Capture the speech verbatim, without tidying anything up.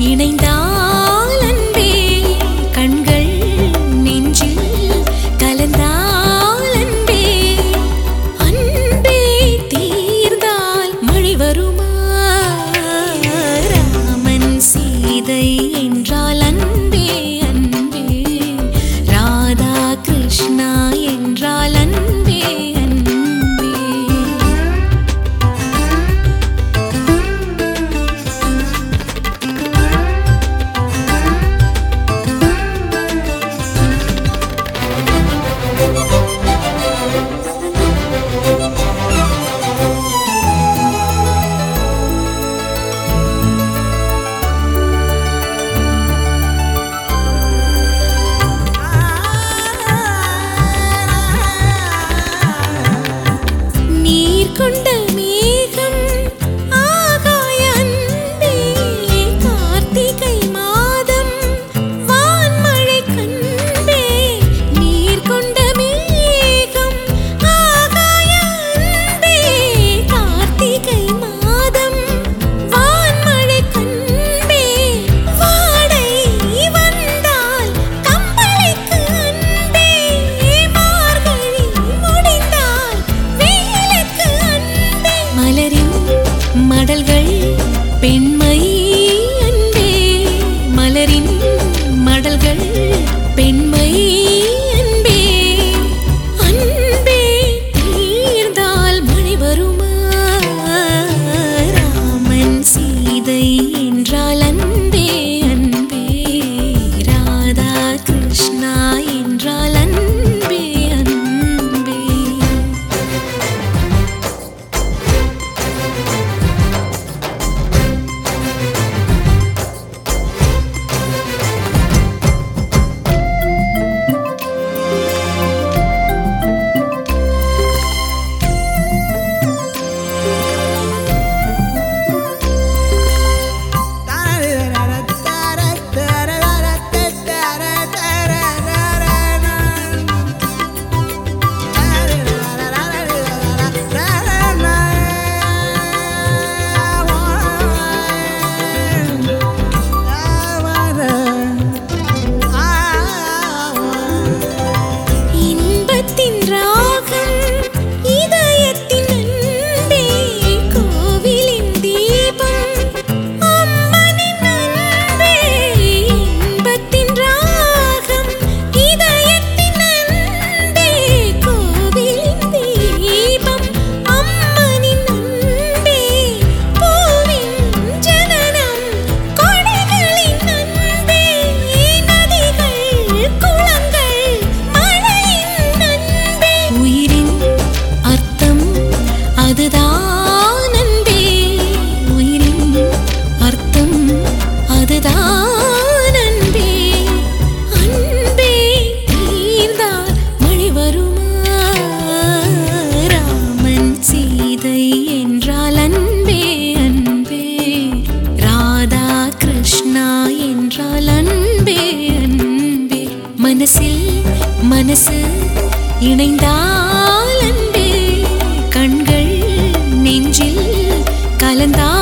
இணைந்தால் அன்பே கண்கள் நெஞ்சில் கலந்தால் அன்பே அன்பே தீர்ந்தால் மழை வருமா ராமன் சீதை என்றால் அன்பே அன்பே ராதா கிருஷ்ணா என்றால் அன்பே கொண்ட மேகம் ஆகாய அன்பே கார்த்திகை மாதம் வான்மழை கண்பே நீர் கொண்ட மேகம் ஆகாய அன்பே கார்த்திகை மாதம் வான்மழை கண்பே வாடை வந்தால் கம்பளிக்கு அன்பே மார்கழி முடிந்தால் வேலுக்கு மலரின் மடல்கள் பெண்மை அன்பே மலரின் மடல்கள் பெண்மை அன்பே அன்பே தீர்ந்தால் மழை வருமா ராமன் சீதை என்றால் அன்பே அன்பே ராதா கிருஷ்ணா என்றால் அன்பே அன்பே மனசில் மனசு இணைந்தால் அன்பே கண்கள் நெஞ்சில் கலந்தால்